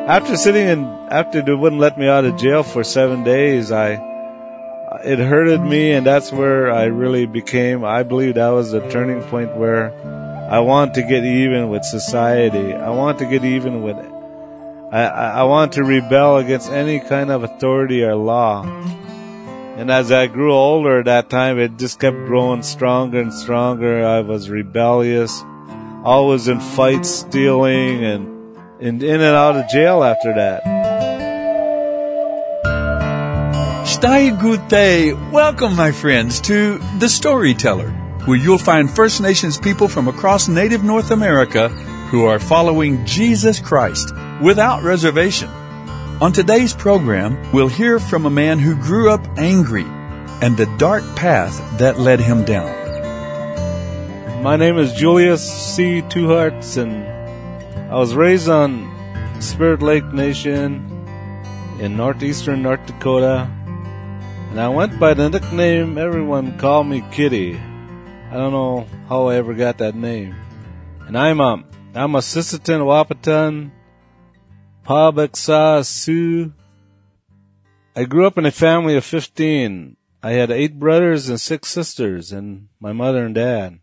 after they wouldn't let me out of jail for 7 days, it hurted me, and that's where I really I believe that was the turning point where I want to get even with society. I want to get even with it. I want to rebel against any kind of authority or law. And as I grew older at that time, it just kept growing stronger and stronger. I was rebellious, always in fights, stealing, and in and out of jail after that. Stai Gute, welcome my friends to The Storyteller, where you'll find First Nations people from across native North America who are following Jesus Christ without reservation. On today's program, we'll hear from a man who grew up angry and the dark path that led him down. My name is Julius C. Two Hearts, and I was raised on Spirit Lake Nation in northeastern North Dakota, and I went by the nickname everyone called me Kitty. I don't know how I ever got that name. And I'm a Sisseton Wahpeton Pabeksa Sioux. I grew up in a family of 15. I had 8 brothers and 6 sisters, and my mother and dad.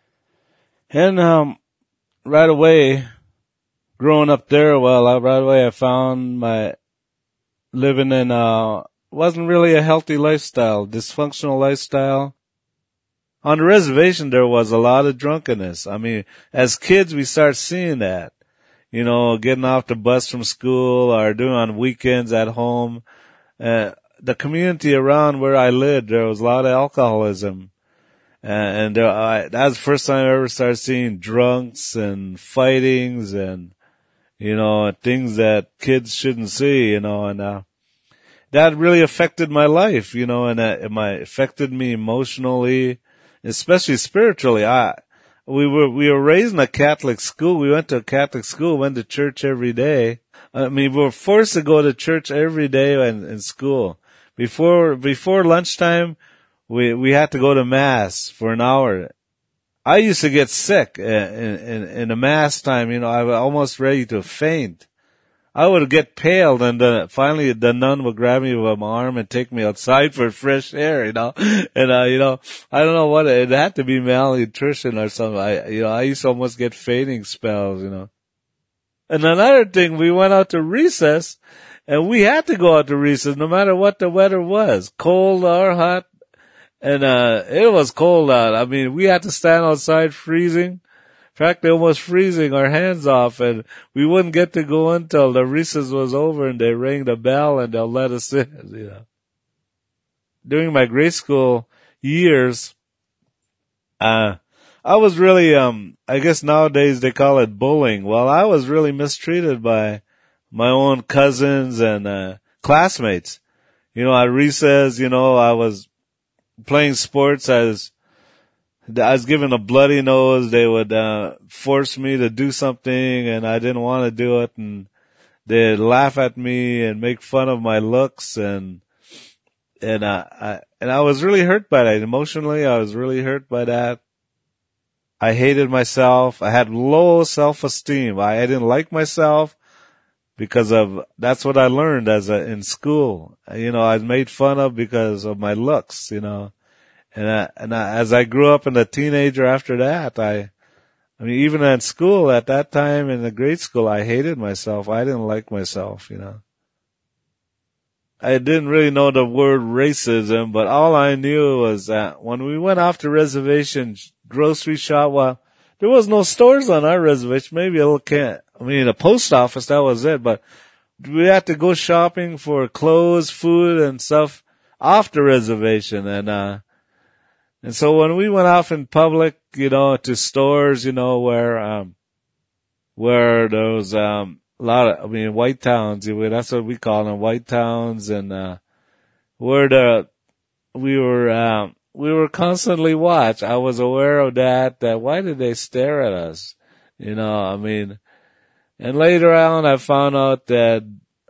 And right away, growing up there, right away I found my living in wasn't really a healthy lifestyle, dysfunctional lifestyle. On the reservation, there was a lot of drunkenness. I mean, as kids, we start seeing that. You know, getting off the bus from school or doing on weekends at home. The community around where I lived, there was a lot of alcoholism. And that was the first time I ever started seeing drunks and fightings and, you know, things that kids shouldn't see, you know, and that really affected my life, you know, and it affected me emotionally, especially spiritually. We were raised in a Catholic school. We went to a Catholic school, went to church every day. I mean, we were forced to go to church every day in school. Before lunchtime, we had to go to mass for an hour. I used to get sick in the mass time, you know, I was almost ready to faint. I would get pale, and finally the nun would grab me by my arm and take me outside for fresh air, you know. And you know, I don't know what it had to be malnutrition or something. I used to almost get fainting spells, you know. And another thing, we went out to recess, and we had to go out to recess no matter what the weather was, cold or hot. And it was cold out. I mean, we had to stand outside freezing. Practically almost freezing our hands off, and we wouldn't get to go until the recess was over and they rang the bell and they'll let us in, you know. During my grade school years, I was really, I guess nowadays they call it bullying. Well, I was really mistreated by my own cousins and classmates. You know, at recess, you know, I was playing sports. I was given a bloody nose. They would force me to do something, and I didn't want to do it, and they'd laugh at me and make fun of my looks, and I was really hurt by that. Emotionally, I was really hurt by that. I hated myself. I had low self-esteem. I didn't like myself because that's what I learned in school. You know, I was made fun of because of my looks, you know. And as I grew up in a teenager after that, I mean, even in school at that time in the grade school, I hated myself. I didn't like myself, you know. I didn't really know the word racism, but all I knew was that when we went off the reservation, grocery shop, well, there was no stores on our reservation. Maybe a post office, that was it, but we had to go shopping for clothes, food, and stuff off the reservation, and so when we went off in public, you know, to stores, you know, where there was, a lot of, white towns, that's what we call them, white towns, and, where we were constantly watched. I was aware of that why did they stare at us? You know, I mean, and later on I found out about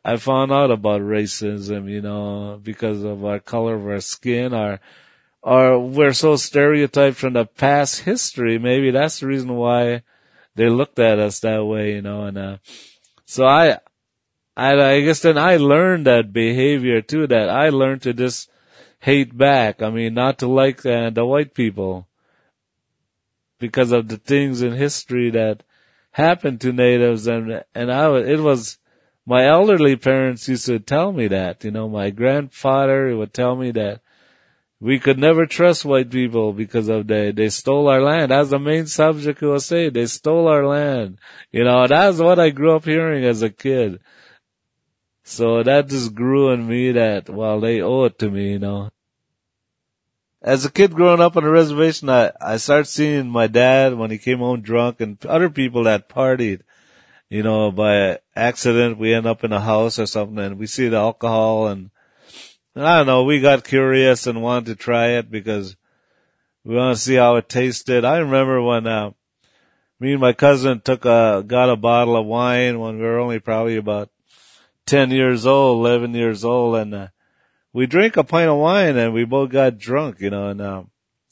racism, you know, because of our color of our skin, or we're so stereotyped from the past history. Maybe that's the reason why they looked at us that way, you know. And so I guess then I learned that behavior too, that I learned to just hate back. I mean, not to like the white people because of the things in history that happened to natives. And it was, my elderly parents used to tell me that, my grandfather would tell me that we could never trust white people because of they stole our land. That's the main subject he was saying. They stole our land. That's what I grew up hearing as a kid. So that just grew in me that, well, they owe it to me, As a kid growing up on the reservation, I started seeing my dad when he came home drunk and other people that partied. By accident, we end up in a house or something and we see the alcohol and I don't know, we got curious and wanted to try it because we want to see how it tasted. I remember when, me and my cousin got a bottle of wine when we were only probably about 10 years old, 11 years old, and we drank a pint of wine and we both got drunk, and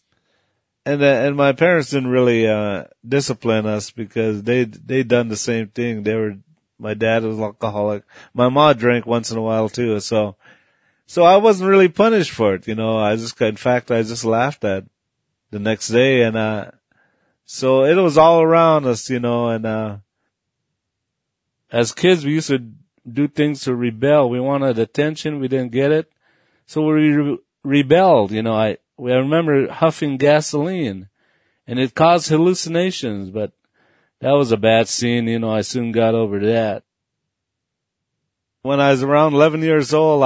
my parents didn't really discipline us because they'd done the same thing. My dad was alcoholic. My mom drank once in a while too, so I wasn't really punished for it, I just laughed at it the next day, and so it was all around us, and as kids we used to do things to rebel. We wanted attention, we didn't get it, so we rebelled. I remember huffing gasoline, and it caused hallucinations, but that was a bad scene. I soon got over that. When I was around 11 years old,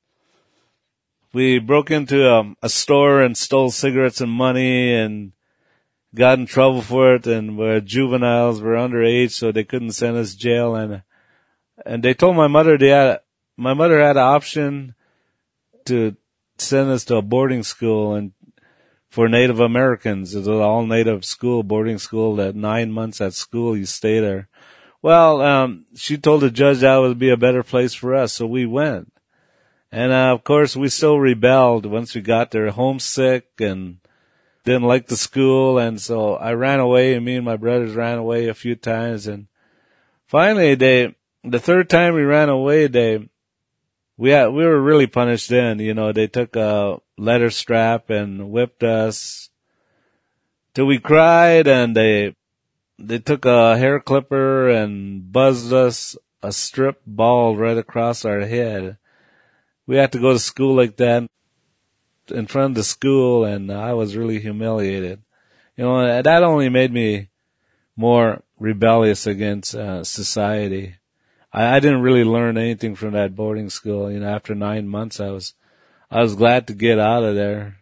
we broke into a store and stole cigarettes and money and got in trouble for it, and we're juveniles, we're underage, so they couldn't send us to jail, and they told my mother my mother had an option to send us to a boarding school and for Native Americans. It was an all Native school, boarding school, that 9 months at school you stay there. Well, she told the judge that would be a better place for us, so we went. And of course we still rebelled once we got there, homesick and didn't like the school, and so I ran away, and me and my brothers ran away a few times, and finally the third time we ran away, we were really punished then. They took a leather strap and whipped us till we cried, and they took a hair clipper and buzzed us a strip bald right across our head. We had to go to school like that in front of the school, and I was really humiliated. That only made me more rebellious against society. I didn't really learn anything from that boarding school. After 9 months, I was glad to get out of there.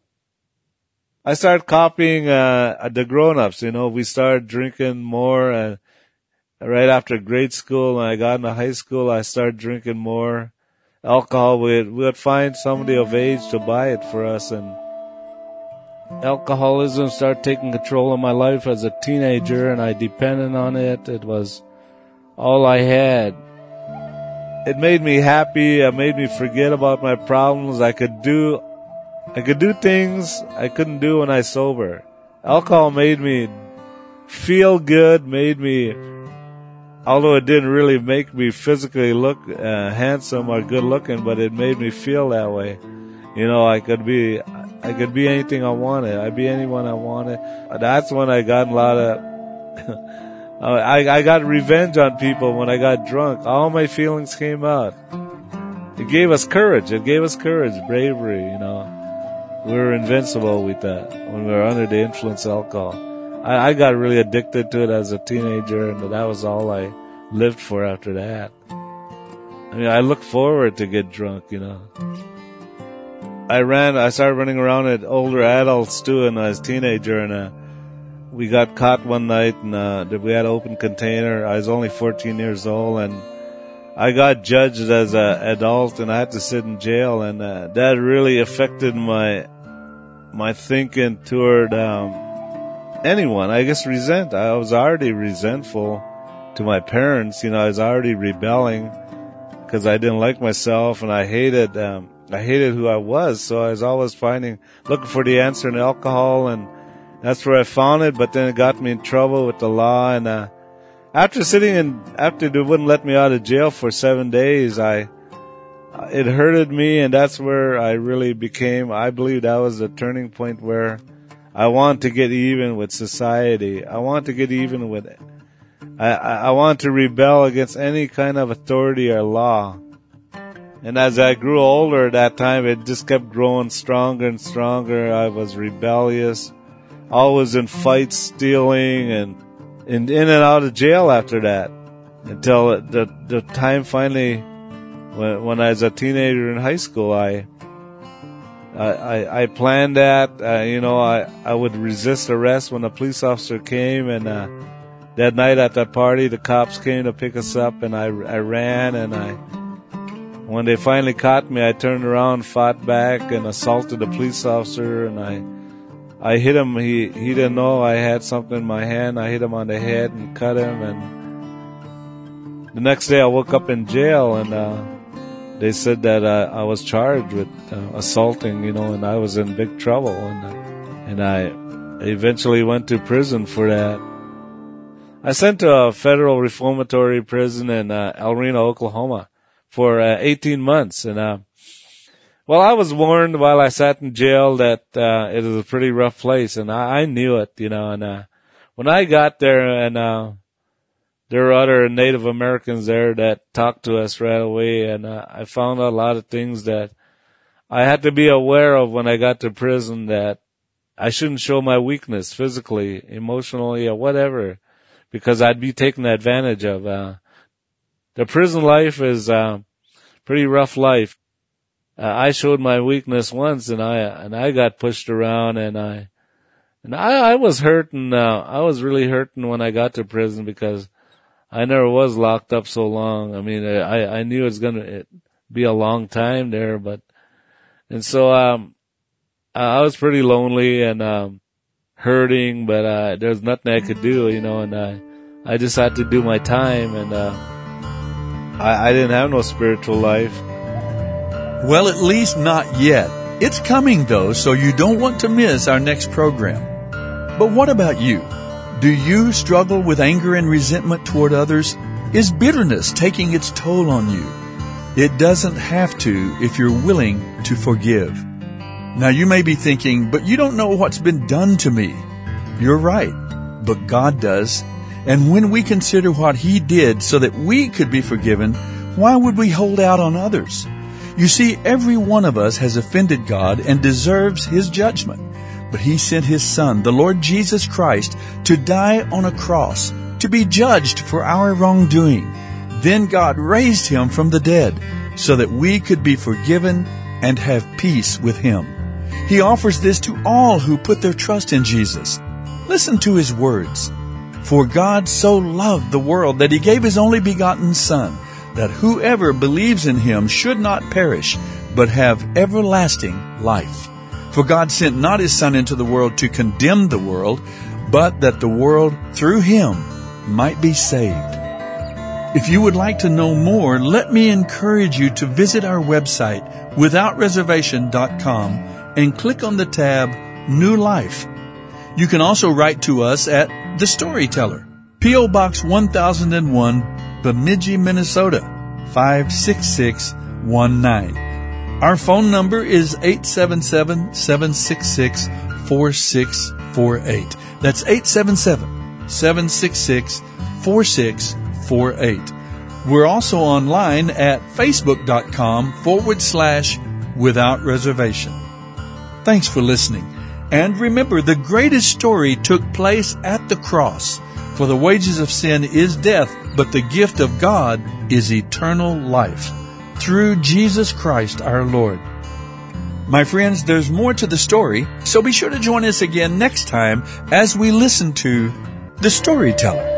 I started copying the grown-ups. We started drinking more. Right after grade school, when I got into high school, I started drinking more alcohol. We would find somebody of age to buy it for us, and alcoholism started taking control of my life as a teenager, and I depended on it. It was all I had. It made me happy. It made me forget about my problems. I could do things I couldn't do when I was sober. Alcohol made me feel good, although it didn't really make me physically look handsome or good looking, but it made me feel that way. I could be anything I wanted. I'd be anyone I wanted. That's when I got a lot of I got revenge on people when I got drunk. All my feelings came out. It gave us courage. Bravery, We were invincible with that when we were under the influence of alcohol. I got really addicted to it as a teenager, and that was all I lived for after that. I looked forward to get drunk, I started running around at older adults too, and I was a teenager, and we got caught one night, and we had an open container. I was only 14 years old, and I got judged as an adult, and I had to sit in jail, and that really affected my thinking toward anyone. I guess I was already resentful to my parents. I was already rebelling because I didn't like myself, and I hated who I was. So I was always looking for the answer in alcohol, and that's where I found it. But then it got me in trouble with the law, and after they wouldn't let me out of jail for 7 days, it hurted me, and that's where I really I believe that was the turning point where I want to get even with society. I want to get even with it. I want to rebel against any kind of authority or law. And as I grew older at that time, it just kept growing stronger and stronger. I was rebellious, always in fights, stealing, and in and out of jail after that. Until the time finally, when I was a teenager in high school, I planned that. I would resist arrest when a police officer came, and that night at that party, the cops came to pick us up, and I ran, and when they finally caught me, I turned around, fought back, and assaulted the police officer, and I hit him. He didn't know I had something in my hand. I hit him on the head and cut him, and the next day I woke up in jail, and they said that I was charged with assaulting, and I was in big trouble, and I eventually went to prison for that. I sent to a federal reformatory prison in El Reno, Oklahoma, for 18 months, and I was warned while I sat in jail that it was a pretty rough place, and I knew it, and when I got there, and there were other Native Americans there that talked to us right away, and I found out a lot of things that I had to be aware of when I got to prison, that I shouldn't show my weakness physically, emotionally, or whatever, because I'd be taken advantage of. The prison life is pretty rough life. I showed my weakness once, and I got pushed around, and I was hurting. I was really hurting when I got to prison, because I never was locked up so long. I mean, I knew it was gonna be a long time there, and so I was pretty lonely and hurting, but there's nothing I could do, and I just had to do my time, and I didn't have no spiritual life. Well, at least not yet. It's coming, though, so you don't want to miss our next program. But what about you? Do you struggle with anger and resentment toward others? Is bitterness taking its toll on you? It doesn't have to if you're willing to forgive. Now, you may be thinking, but you don't know what's been done to me. You're right, but God does. And when we consider what He did so that we could be forgiven, why would we hold out on others? You see, every one of us has offended God and deserves His judgment. But He sent His Son, the Lord Jesus Christ, to die on a cross, to be judged for our wrongdoing. Then God raised Him from the dead so that we could be forgiven and have peace with Him. He offers this to all who put their trust in Jesus. Listen to His words. For God so loved the world that He gave His only begotten Son, that whoever believes in Him should not perish, but have everlasting life. For God sent not His Son into the world to condemn the world, but that the world through Him might be saved. If you would like to know more, let me encourage you to visit our website, withoutreservation.com, and click on the tab New Life. You can also write to us at The Storyteller, P.O. Box 1001, Bemidji, Minnesota, 56619. Our phone number is 877-766-4648. That's 877-766-4648. We're also online at facebook.com/Without Reservation. Thanks for listening. And remember, the greatest story took place at the cross. For the wages of sin is death, but the gift of God is eternal life, through Jesus Christ our Lord. My friends, there's more to the story, so be sure to join us again next time as we listen to The Storyteller.